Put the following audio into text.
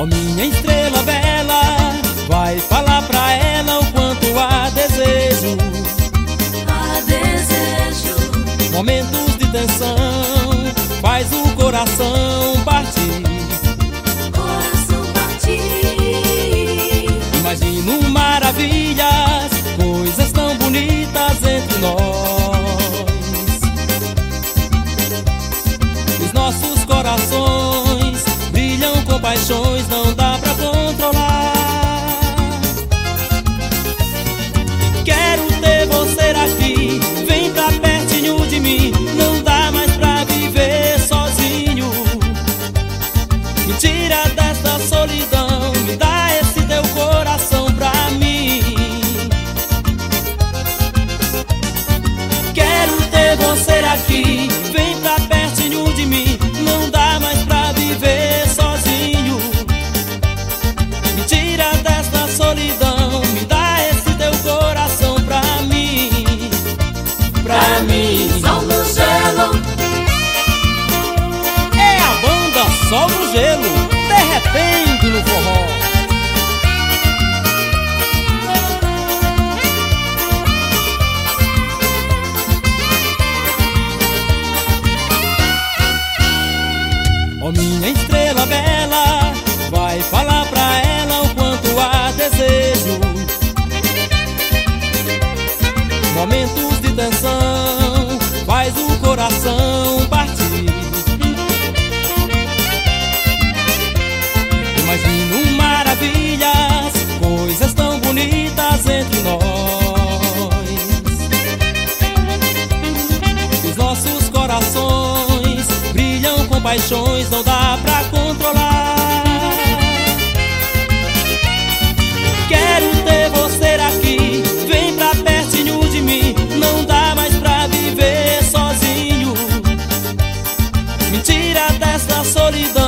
minha estrela bela, vai falar pra ela o quanto há desejo. Há desejo. Momentos de tensão, faz o coração partir. Coração partir. Imagino maravilhas, coisas tão bonitas entre nós. Os nossos corações brilham com paixões, não dá pra controlar. Quero ter você aqui, vem pra pertinho de mim. Não dá mais pra viver sozinho. Me tira desta solidão, me dá esse teu coração pra mim. Quero ter você aqui, vem pra pertinho de mim. Não dá mais pra viver sozinho. Me tira desta solidão, me dá esse teu coração pra mim. Pra mim. Sol no gelo. É a banda Sol no Gelo, derretendo no forró. Oh, minha estrela bela, vai falar pra ela o quanto há desejo. Momentos de tensão, faz o coração partir. Imagino maravilhas, coisas tão bonitas entre nós. Os nossos corações brilham com paixões, não dá pra controlar. Quero ter você aqui, vem pra pertinho de mim. Não dá mais pra viver sozinho. Me tira dessa solidão,